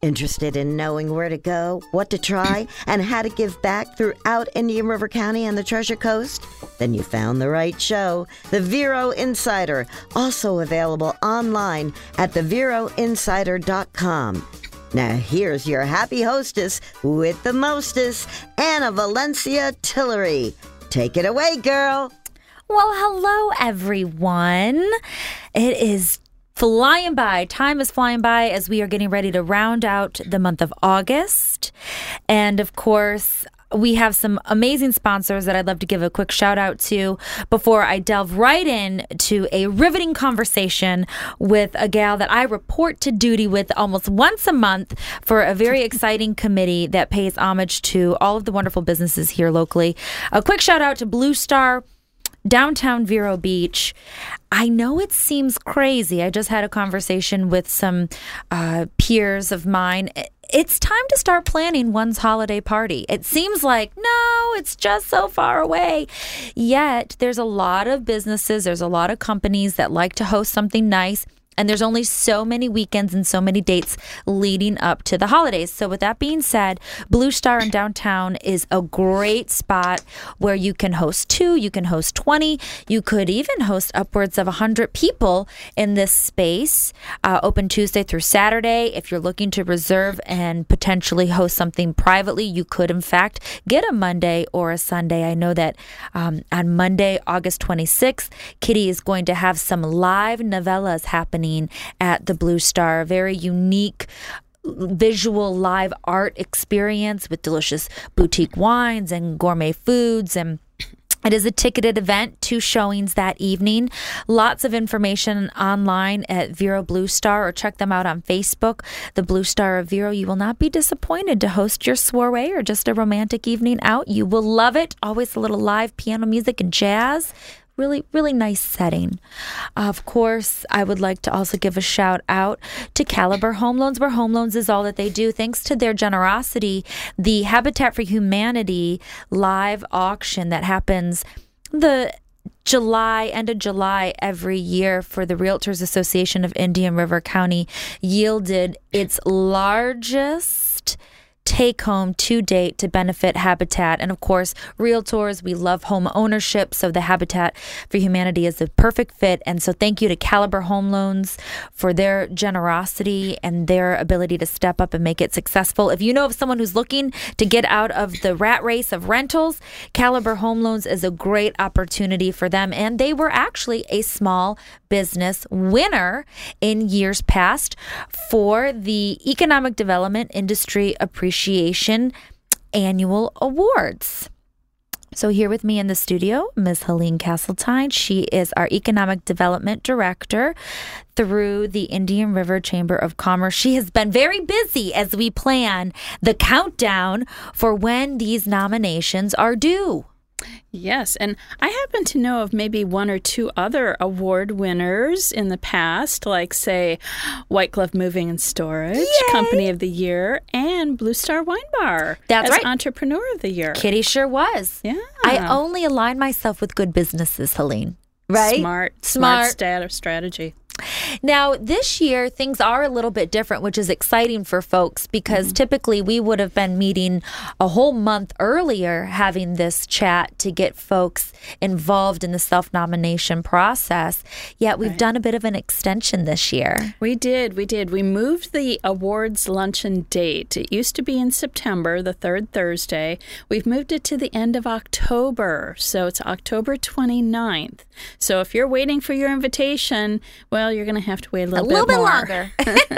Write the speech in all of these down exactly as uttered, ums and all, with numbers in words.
Interested in knowing where to go, what to try, and how to give back throughout Indian River County and the Treasure Coast? Then you found the right show, The Vero Insider, also available online at the vero insider dot com. Now here's your happy hostess with the mostest, Anna Valencia Tillery. Take it away, girl. Well, hello, everyone. It is flying by. Time is flying by as we are getting ready to round out the month of August. And of course, we have some amazing sponsors that I'd love to give a quick shout out to before I delve right in to a riveting conversation with a gal that I report to duty with almost once a month for a very exciting committee that pays homage to all of the wonderful businesses here locally. A quick shout out to Blue Star, downtown Vero Beach. I know it seems crazy. I just had a conversation with some uh, peers of mine. It's time to start planning one's holiday party. It seems like, no, it's just so far away. Yet there's a lot of businesses, there's a lot of companies that like to host something nice. And there's only so many weekends and so many dates leading up to the holidays. So with that being said, Blue Star in downtown is a great spot where you can host two, you can host twenty, you could even host upwards of one hundred people in this space, uh, open Tuesday through Saturday. If you're looking to reserve and potentially host something privately, you could in fact get a Monday or a Sunday. I know that um, on Monday, August twenty-sixth, Kitty is going to have some live novellas happening at the Blue Star, a very unique visual live art experience with delicious boutique wines and gourmet foods. And it is a ticketed event, two showings that evening. Lots of information online at Vero Blue Star, or check them out on Facebook, the Blue Star of Vero. You will not be disappointed to host your soiree or just a romantic evening out. You will love it. Always a little live piano music and jazz. Really, really nice setting. Of course, I would like to also give a shout out to Caliber Home Loans, where home loans is all that they do. Thanks to their generosity, the Habitat for Humanity live auction that happens the July, end of July every year for the Realtors Association of Indian River County yielded its largest take home to date to benefit Habitat. And of course, realtors, we love home ownership, so the Habitat for Humanity is the perfect fit. And so thank you to Caliber Home Loans for their generosity and their ability to step up and make it successful. If you know of someone who's looking to get out of the rat race of rentals, Caliber Home Loans is a great opportunity for them. And they were actually a small business winner in years past for the Economic Development Industry Appreciation Annual Awards. So here with me in the studio, Miz Helene Castletine. She is our Economic Development Director through the Indian River Chamber of Commerce. She has been very busy as we plan the countdown for when these nominations are due. Yes, and I happen to know of maybe one or two other award winners in the past, like, say, White Glove Moving and Storage, Yay! Company of the Year, and Blue Star Wine Bar That's as right. Entrepreneur of the Year. Kitty sure was. Yeah. I only align myself with good businesses, Helene. Right? Smart, Smart. smart stat- strategy. Now, this year, things are a little bit different, which is exciting for folks because mm-hmm. typically we would have been meeting a whole month earlier having this chat to get folks involved in the self-nomination process. Yet we've right. done a bit of an extension this year. We did. We did. We moved the awards luncheon date. It used to be in September, the third Thursday. We've moved it to the end of October. So it's October twenty-ninth. So if you're waiting for your invitation, well, you're going to have to wait a little, a little bit, bit more. longer.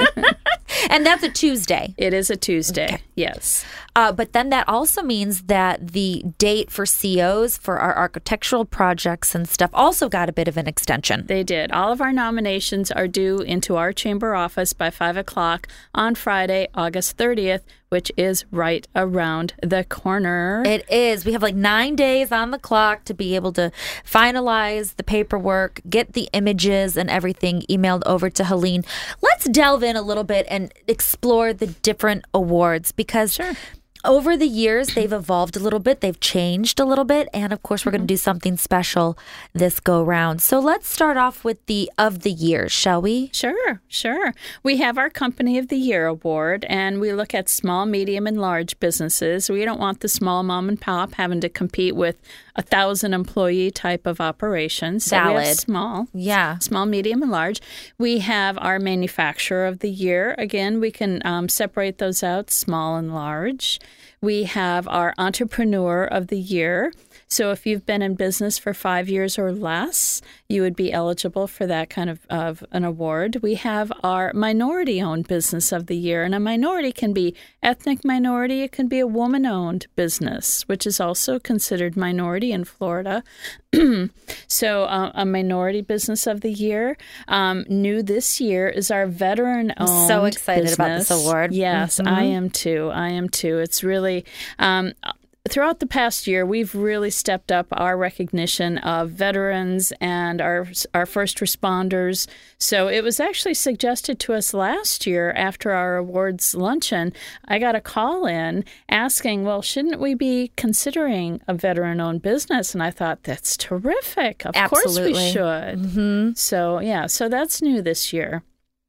And that's a Tuesday. It is a Tuesday, okay. yes. Uh, but then that also means that the date for C Os for our architectural projects and stuff also got a bit of an extension. They did. All of our nominations are due into our chamber office by five o'clock on Friday, August thirtieth, which is right around the corner. It is. We have like nine days on the clock to be able to finalize the paperwork, get the images and everything emailed over to Helene. Let's delve in a little bit and explore the different awards because sure. over the years, they've evolved a little bit. They've changed a little bit. And of course, we're going to do something special this go round. So let's start off with the of the year, shall we? Sure, sure. We have our Company of the Year award, and we look at small, medium, and large businesses. We don't want the small mom and pop having to compete with a thousand employee type of operations. So Valid. we have small, Yeah. small, medium, and large. We have our Manufacturer of the Year. Again, we can um, separate those out, small and large. We have our Entrepreneur of the Year. So if you've been in business for five years or less, you would be eligible for that kind of, of an award. We have our Minority-Owned Business of the Year. And a minority can be ethnic minority. It can be a woman-owned business, which is also considered minority in Florida. So uh, a Minority Business of the Year. Um, new this year is our Veteran-Owned I'm so excited business. about this award. Yes, Mm-hmm. I am too. I am too. It's really... Um, Throughout the past year, we've really stepped up our recognition of veterans and our our first responders. So it was actually suggested to us last year after our awards luncheon. I got a call in asking, well, shouldn't we be considering a veteran-owned business? And I thought, that's terrific. Of Absolutely. course we should. Mm-hmm. So, yeah, so that's new this year.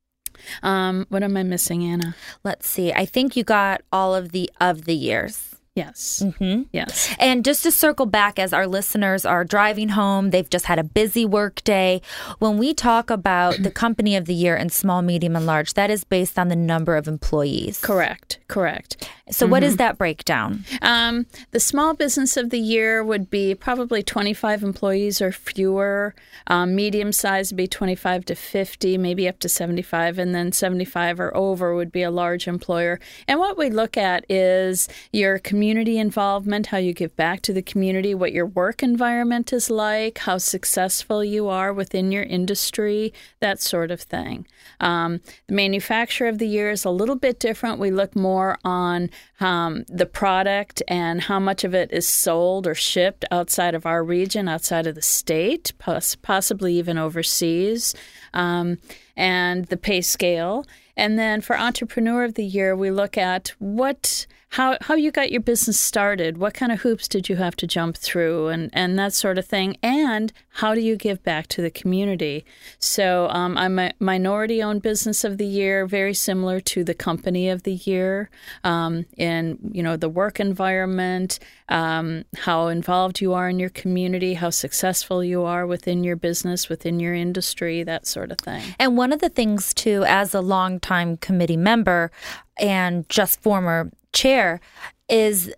Um, what am I missing, Anna? Let's see. I think you got all of the of the years. Yes. Mm-hmm. Yes. And just to circle back, as our listeners are driving home, they've just had a busy work day. When we talk about the Company of the Year in small, medium, and large, that is based on the number of employees. Correct. Correct. So what is that breakdown? Um, the Small Business of the Year would be probably twenty-five employees or fewer. Um, medium size would be twenty-five to fifty, maybe up to seventy-five, and then seventy-five or over would be a large employer. And what we look at is your community involvement, how you give back to the community, what your work environment is like, how successful you are within your industry, that sort of thing. Um, the Manufacturer of the Year is a little bit different. We look more on um, the product and how much of it is sold or shipped outside of our region, outside of the state, poss- possibly even overseas, um, and the pay scale. And then for Entrepreneur of the Year, we look at what how how you got your business started, what kind of hoops did you have to jump through, and, and that sort of thing, and how do you give back to the community. So um, I'm a Minority-Owned Business of the Year, very similar to the Company of the Year, um, in you know the work environment, um, how involved you are in your community, how successful you are within your business, within your industry, that sort of thing. And one of the things, too, as a longtime committee member and just former chair, is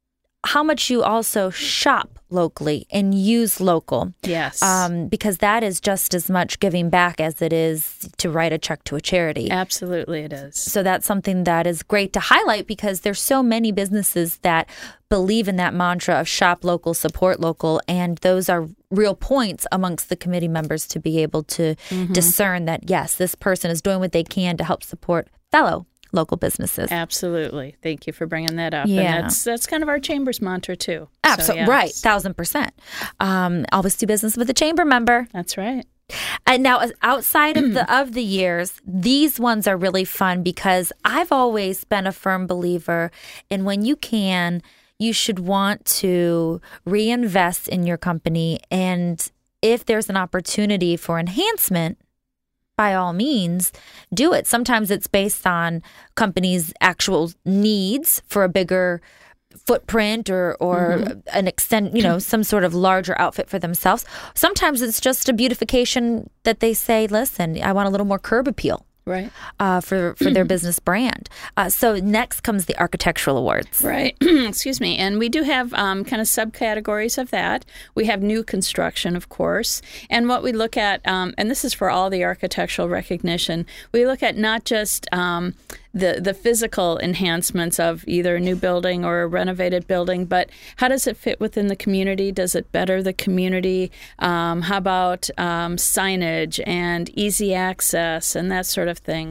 how much you also shop locally and use local. Yes. Um, because that is just as much giving back as it is to write a check to a charity. Absolutely it is. So that's something that is great to highlight, because there's so many businesses that believe in that mantra of shop local, support local, and those are real points amongst the committee members to be able to mm-hmm. discern that, yes, this person is doing what they can to help support fellow local businesses. Absolutely. Thank you for bringing that up. Yeah. And that's, that's kind of our chamber's mantra, too. Absolutely. So, yes. Right. Thousand percent. Um, always do business with a chamber member. That's right. And now, as outside of the of the years, these ones are really fun, because I've always been a firm believer in, when you can, you should want to reinvest in your company. And if there's an opportunity for enhancement, by all means, do it. Sometimes it's based on companies' actual needs for a bigger footprint or or mm-hmm. an extent, you know, some sort of larger outfit for themselves. Sometimes it's just a beautification that they say, listen, I want a little more curb appeal. Right. Uh, for, for their business brand. Uh, so next comes the Architectural Awards. Right. Excuse me. And we do have um, kind of subcategories of that. We have new construction, of course. And what we look at, um, and this is for all the architectural recognition, we look at not just um, the, the physical enhancements of either a new building or a renovated building, but how does it fit within the community? Does it better the community? Um, how about um, signage and easy access and that sort of thing?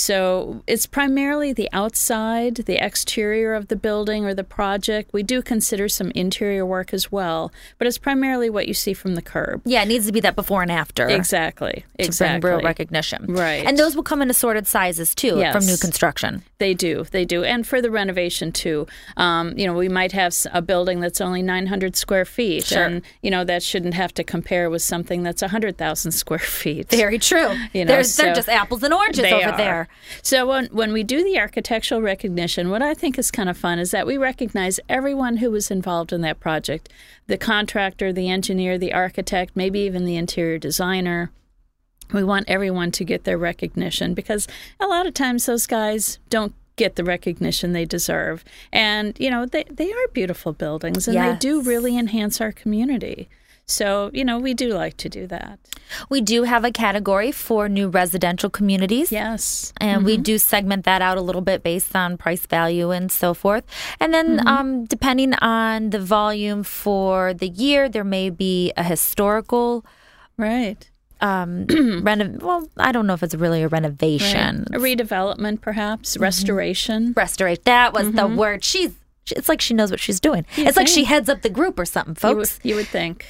So it's primarily the outside, the exterior of the building or the project. We do consider some interior work as well, but it's primarily what you see from the curb. Yeah, it needs to be that before and after. Exactly. To exactly. bring real recognition. Right. And those will come in assorted sizes, too, yes. from new construction. construction. They do. They do. And for the renovation, too. Um, you know, we might have a building that's only nine hundred square feet. Sure. And, you know, that shouldn't have to compare with something that's one hundred thousand square feet. Very true. You know, they're, so they're just apples and oranges they over are. there. So when, when we do the architectural recognition, what I think is kind of fun is that we recognize everyone who was involved in that project. The contractor, the engineer, the architect, maybe even the interior designer. We want everyone to get their recognition because a lot of times those guys don't get the recognition they deserve. And, you know, they, they are beautiful buildings and Yes. they do really enhance our community. So, you know, we do like to do that. We do have a category for new residential communities. Yes. And we do segment that out a little bit based on price value and so forth. And then Mm-hmm. um, depending on the volume for the year, there may be a historical Right. um, renov. Well, I don't know if it's really a renovation. Right. A redevelopment, perhaps, restoration. Restoration. That was the word. She's. It's like she knows what she's doing. You it's like she think? heads up the group or something, You would, folks. you would think.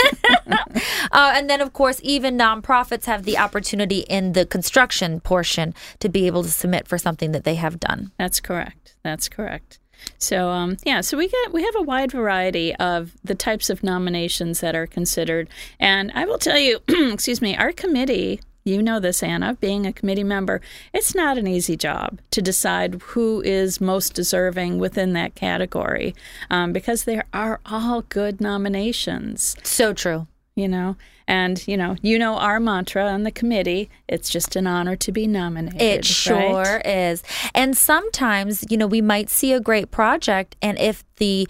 Uh, and then, of course, even nonprofits have the opportunity in the construction portion to be able to submit for something that they have done. That's correct. That's correct. So, um, yeah, so we get we have a wide variety of the types of nominations that are considered. And I will tell you, excuse me, our committee, you know this, Anna, being a committee member, it's not an easy job to decide who is most deserving within that category um, because there are all good nominations. So true. You know, and, you know, you know our mantra on the committee, it's just an honor to be nominated. It sure right? is. And sometimes, you know, we might see a great project, and if the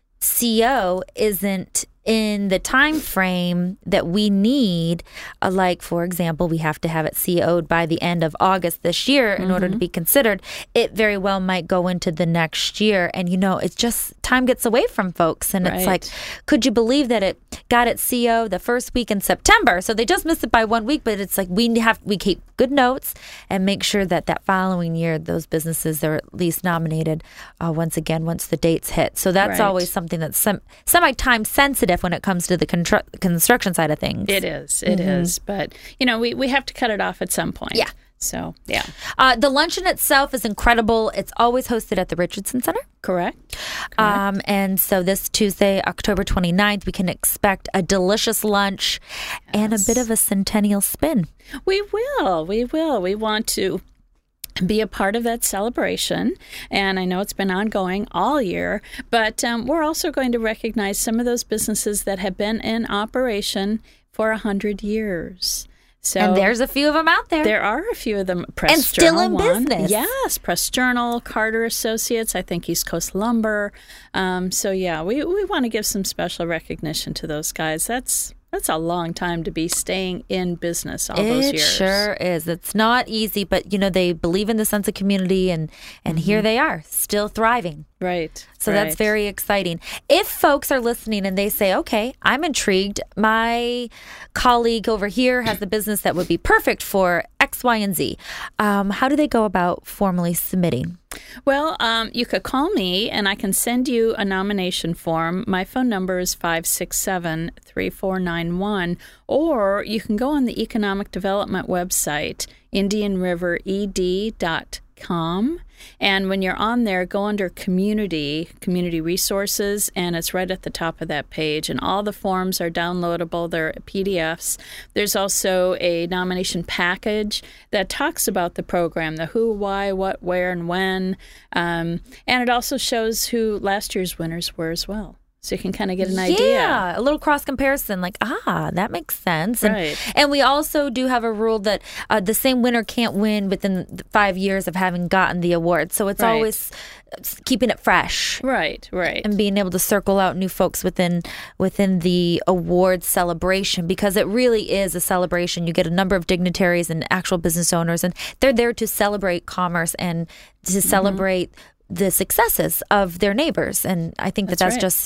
C O isn't in the time frame that we need, uh, like, for example, we have to have it C O'd by the end of August this year in mm-hmm. order to be considered, it very well might go into the next year. And, you know, it's just time gets away from folks. And right. it's like, could you believe that it got its C O the first week in September? So they just missed it by one week, but it's like we have we keep good notes and make sure that that following year those businesses are at least nominated uh, once again once the dates hit. So that's right. always something that's sem- semi-time sensitive when it comes to the contr- construction side of things. It is. It mm-hmm. is. But, you know, we, we have to cut it off at some point. Yeah. So, yeah. Uh, the luncheon itself is incredible. It's always hosted at the Richardson Center. Correct. Correct. Um, and so this Tuesday, October twenty-ninth, we can expect a delicious lunch yes. and a bit of a centennial spin. We will. We will. We want to be a part of that celebration. And I know it's been ongoing all year, but um, we're also going to recognize some of those businesses that have been in operation for one hundred years. So and there's a few of them out there. There are a few of them. Press and still Journal in one. business. Yes, Press Journal, Carter Associates, I think East Coast Lumber. Um, so, yeah, we, we want to give some special recognition to those guys. That's That's a long time to be staying in business all it those years. It sure is. It's not easy, but, you know, they believe in the sense of community, and, and mm-hmm. here they are, still thriving. Right. So right. that's very exciting. If folks are listening and they say, okay, I'm intrigued, my colleague over here has a business that would be perfect for X, Y, and Z, um, how do they go about formally submitting? Well, um, you could call me and I can send you a nomination form. My phone number is five six seven, three four nine one, or you can go on the Economic Development website, indian river e d dot com. And when you're on there, go under community, community resources, and it's right at the top of that page. And all the forms are downloadable. They're P D Fs. There's also a nomination package that talks about the program, the who, why, what, where, and when. Um, and it also shows who last year's winners were as well. So you can kind of get an idea. Yeah, a little cross comparison, like, ah, that makes sense. And, right. and we also do have a rule that uh, the same winner can't win within five years of having gotten the award. So it's right. always keeping it fresh. Right, right. And being able to circle out new folks within within the award celebration, because it really is a celebration. You get a number of dignitaries and actual business owners, and they're there to celebrate commerce and to celebrate mm-hmm. the successes of their neighbors. And I think that that's, that's right. just...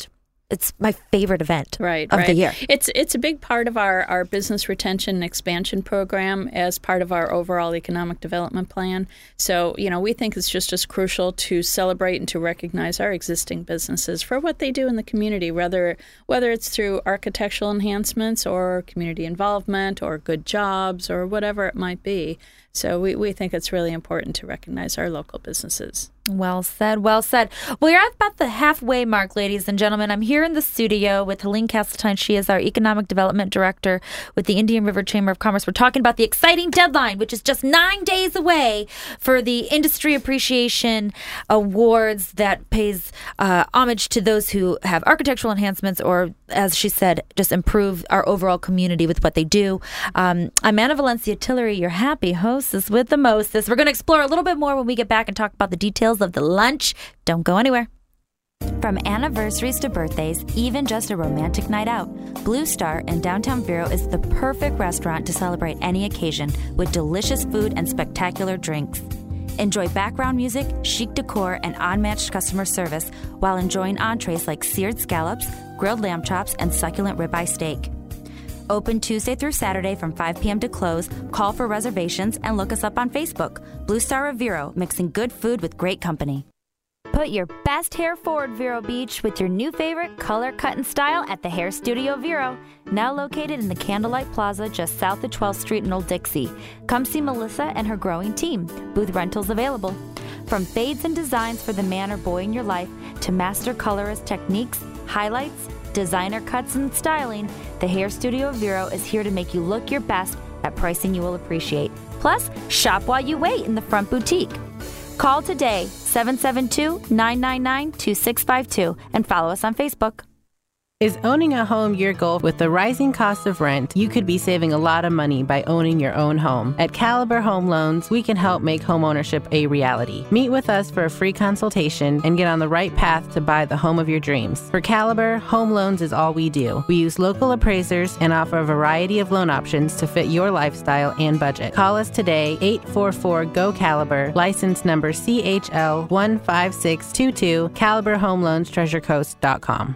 it's my favorite event right, of right. the year. It's it's a big part of our, our business retention and expansion program as part of our overall economic development plan. So, you know, we think it's just as crucial to celebrate and to recognize our existing businesses for what they do in the community, whether whether it's through architectural enhancements or community involvement or good jobs or whatever it might be. So we, we think it's really important to recognize our local businesses. Well said, well said. Well, you're at about the halfway mark, ladies and gentlemen. I'm here in the studio with Helene Castletine. She is our Economic Development Director with the Indian River Chamber of Commerce. We're talking about the exciting deadline, which is just nine days away for the Industry Appreciation Awards that pays uh, homage to those who have architectural enhancements or, as she said, just improve our overall community with what they do. Um, I'm Anna Valencia Tillery, your happy hostess with the mostest. We're going to explore a little bit more when we get back and talk about the details of the lunch. Don't go anywhere. From anniversaries to birthdays, even just a romantic night out, Blue Star in downtown Vero is the perfect restaurant to celebrate any occasion with delicious food and spectacular drinks. Enjoy background music, chic decor, and unmatched customer service while enjoying entrees like seared scallops, grilled lamb chops, and succulent ribeye steak. Open Tuesday through Saturday from five p.m. to close. Call for reservations and look us up on Facebook. Blue Star of Vero, mixing good food with great company. Put your best hair forward, Vero Beach, with your new favorite color, cut, and style at the Hair Studio Vero, now located in the Candlelight Plaza just south of twelfth Street in Old Dixie. Come see Melissa and her growing team. Booth rentals available. From fades and designs for the man or boy in your life to master colorist techniques, highlights, designer cuts, and styling, the Hair Studio Vero is here to make you look your best at pricing you will appreciate. Plus, shop while you wait in the front boutique. Call today, seven seven two, nine nine nine, two six five two, and follow us on Facebook. Is owning a home your goal? With the rising cost of rent, you could be saving a lot of money by owning your own home. At Caliber Home Loans, we can help make homeownership a reality. Meet with us for a free consultation and get on the right path to buy the home of your dreams. For Caliber, home loans is all we do. We use local appraisers and offer a variety of loan options to fit your lifestyle and budget. Call us today, eight four four, G O, Caliber, license number C H L one five six two two, Caliber Home Loans Treasure Coast dot com.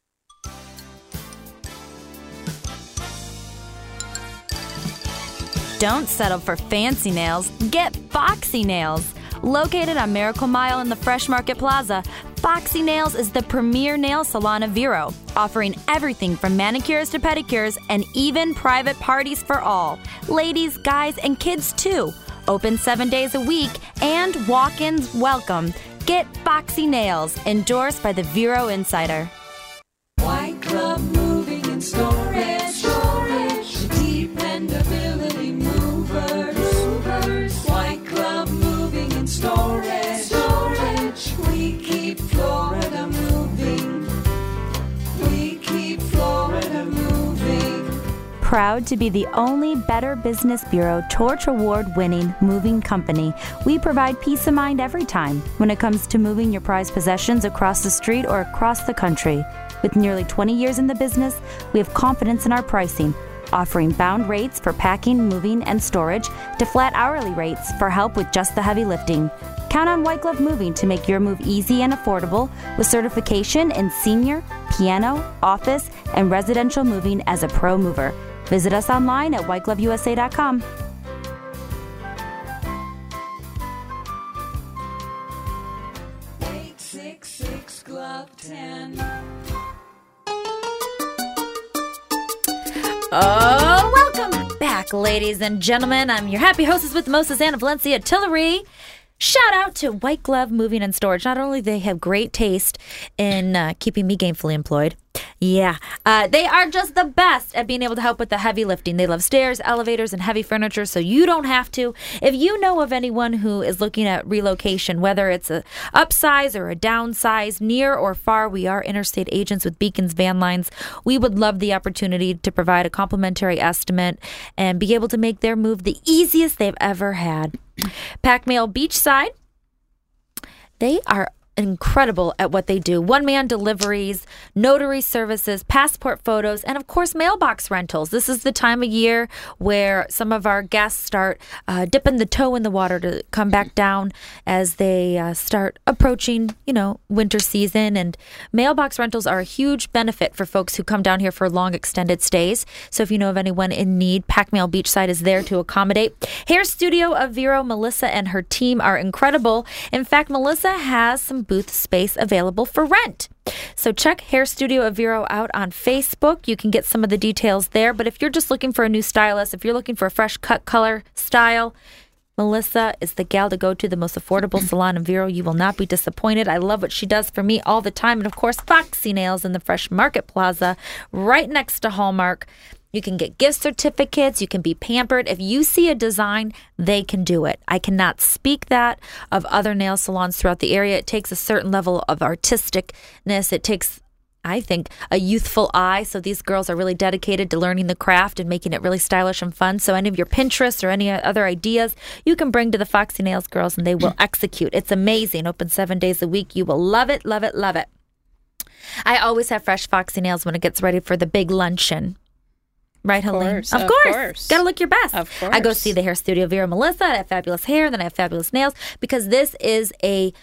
Don't settle for fancy nails. Get Foxy Nails. Located on Miracle Mile in the Fresh Market Plaza, Foxy Nails is the premier nail salon of Vero, offering everything from manicures to pedicures and even private parties for all. Ladies, guys, and kids too. Open seven days a week and walk-ins welcome. Get Foxy Nails, endorsed by the Vero Insider. White Glove Moving and Storage. Storage. Dependability movers. Movers. White Glove Moving and Storage. Storage. We keep Florida moving. We keep Florida moving. Proud to be the only Better Business Bureau Torch Award-winning moving company, we provide peace of mind every time when it comes to moving your prized possessions across the street or across the country. With nearly twenty years in the business, we have confidence in our pricing, offering bound rates for packing, moving, and storage to flat hourly rates for help with just the heavy lifting. Count on White Glove Moving to make your move easy and affordable with certification in senior, piano, office, and residential moving as a pro mover. Visit us online at white glove u s a dot com. eight six six Glove ten. Oh, welcome back, ladies and gentlemen. I'm your happy hostess with the mostest, Anna Valencia Tillery. Shout out to White Glove Moving and Storage. Not only do they have great taste in uh, keeping me gainfully employed, yeah, uh, they are just the best at being able to help with the heavy lifting. They love stairs, elevators, and heavy furniture, so you don't have to. If you know of anyone who is looking at relocation, whether it's a upsize or a downsize, near or far, we are interstate agents with Beacons Van Lines. We would love the opportunity to provide a complimentary estimate and be able to make their move the easiest they've ever had. Pac Mail Beachside, they are incredible at what they do. One-man deliveries, notary services, passport photos, and of course, mailbox rentals. This is the time of year where some of our guests start uh, dipping the toe in the water to come back down as they uh, start approaching, you know, winter season. And mailbox rentals are a huge benefit for folks who come down here for long extended stays. So if you know of anyone in need, Pac Mail Beachside is there to accommodate. Hair Studio of Vero, Melissa and her team are incredible. In fact, Melissa has some booth space available for rent. So check Hair Studio of Vero out on Facebook. You can get some of the details there. But if you're just looking for a new stylist, if you're looking for a fresh cut, color, style, Melissa is the gal to go to, the most affordable salon in Vero. You will not be disappointed. I love what she does for me all the time. And of course, Foxy Nails in the Fresh Market Plaza right next to Hallmark. You can get gift certificates. You can be pampered. If you see a design, they can do it. I cannot speak that of other nail salons throughout the area. It takes a certain level of artisticness. It takes, I think, a youthful eye. So these girls are really dedicated to learning the craft and making it really stylish and fun. So any of your Pinterest or any other ideas you can bring to the Foxy Nails girls and they will execute. It's amazing. Open seven days a week. You will love it, love it, love it. I always have fresh Foxy Nails when it gets ready for the big luncheon. Right, Helene? Course, of of course. course. Got to look your best. Of course. I go see the Hair Studio of Vera Melissa. I have fabulous hair. Then I have fabulous nails because this is a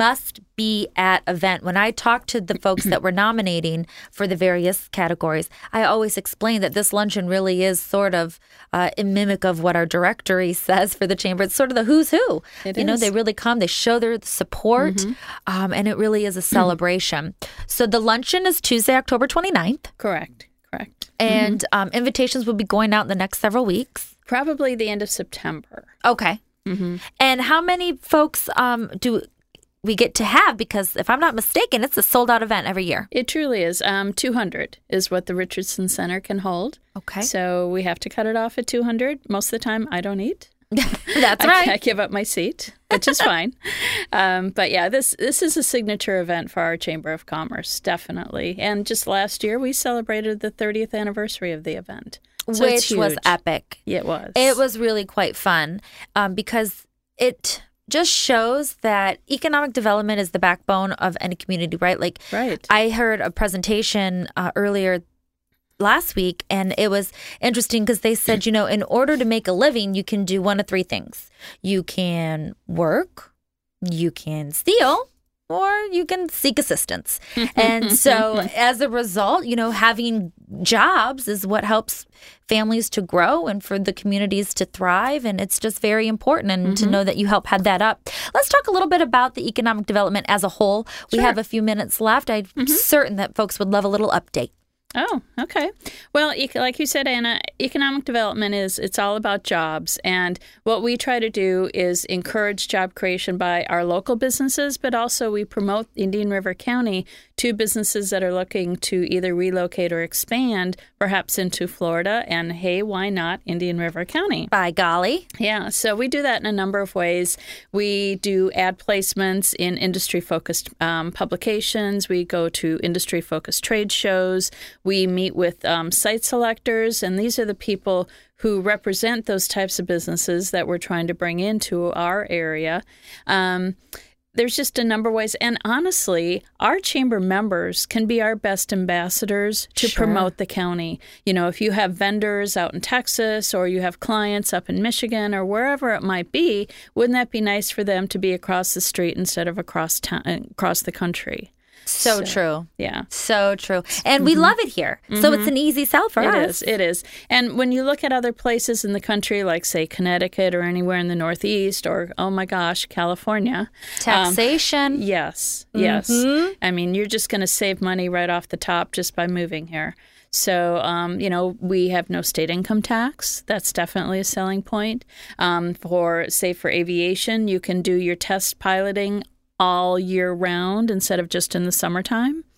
must-be at event. When I talk to the folks that we're nominating for the various categories, I always explain that this luncheon really is sort of uh, a mimic of what our directory says for the chamber. It's sort of the who's who. It you know, is. they really come. They show their support, Mm-hmm. um, and it really is a celebration. So the luncheon is Tuesday, October twenty-ninth. Correct. Correct. And um, invitations will be going out in the next several weeks. Probably the end of September. Okay. Mm-hmm. And how many folks um, do we get to have? Because if I'm not mistaken, it's a sold out event every year. It truly is. Um, two hundred is what the Richardson Center can hold. Okay. So we have to cut it off at two hundred. Most of the time, I don't eat. That's I, right. I give up my seat, which is fine. Um, but yeah, this this is a signature event for our Chamber of Commerce, definitely. And just last year, we celebrated the thirtieth anniversary of the event, so it's Which was huge. epic. It was. It was really quite fun um, because it just shows that economic development is the backbone of any community, right? Like, Right. I heard a presentation uh, earlier last week, and it was interesting because they said, you know, in order to make a living, you can do one of three things. You can work, you can steal, or you can seek assistance. And so as a result, you know, having jobs is what helps families to grow and for the communities to thrive. And it's just very important and to know that you help head that up. Let's talk a little bit about the economic development as a whole. We Sure. have a few minutes left. I'm certain that folks would love a little update. Oh, okay. Well, ec- like you said, Anna, economic development is, it's all about jobs. And what we try to do is encourage job creation by our local businesses, but also we promote Indian River County to businesses that are looking to either relocate or expand, perhaps into Florida. And hey, why not Indian River County? By golly. Yeah, so we do that in a number of ways. We do ad placements in industry-focused um, publications. We go to industry-focused trade shows. We meet with um, site selectors, and these are the people who represent those types of businesses that we're trying to bring into our area. Um, there's just a number of ways. And honestly, our chamber members can be our best ambassadors to Sure. promote the county. You know, if you have vendors out in Texas or you have clients up in Michigan or wherever it might be, wouldn't that be nice for them to be across the street instead of across town, across the country? So, So, true. Yeah. So true. And we love it here. So it's an easy sell for It us. is. It is. And when you look at other places in the country, like, say, Connecticut or anywhere in the Northeast or, oh my gosh, California. um, Taxation. yes. Yes. I mean, you're just going to save money right off the top just by moving here. So, um, you know, we have no state income tax. That's definitely a selling point. Um, for, say, for aviation, you can do your test piloting all year round instead of just in the summertime.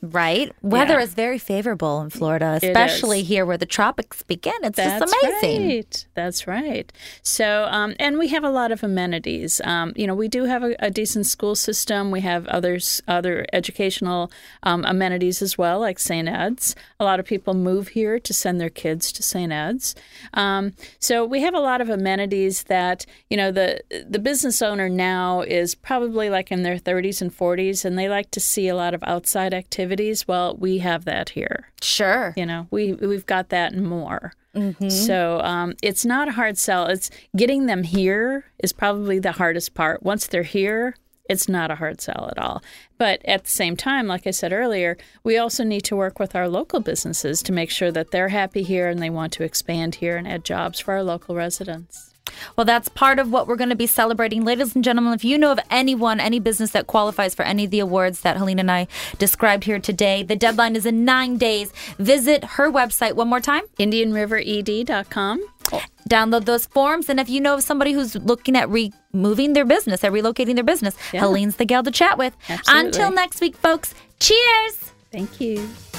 Right? Weather Yeah. is very favorable in Florida, It especially is. here where the tropics begin. It's That's just amazing. right. That's right. So, um, and we have a lot of amenities. Um, you know, we do have a, a decent school system. We have others, other educational um, amenities as well, like Saint Ed's. A lot of people move here to send their kids to Saint Ed's. Um, so we have a lot of amenities that, you know, the the business owner now is probably like in their thirties and forties, and they like to see a lot of outside activities. Well, we have that here. Sure. You know, we we've got that and more. Mm-hmm. So um, it's not a hard sell. It's getting them here is probably the hardest part. Once they're here, it's not a hard sell at all. But at the same time, like I said earlier, we also need to work with our local businesses to make sure that they're happy here and they want to expand here and add jobs for our local residents. Well, that's part of what we're going to be celebrating. Ladies and gentlemen, if you know of anyone, any business that qualifies for any of the awards that Helene and I described here today, the deadline is in nine days. Visit her website one more time. Indian River E D dot com. Download those forms. And if you know of somebody who's looking at removing their business, or relocating their business, Yeah. Helene's the gal to chat with. Absolutely. Until next week, folks, cheers! Thank you.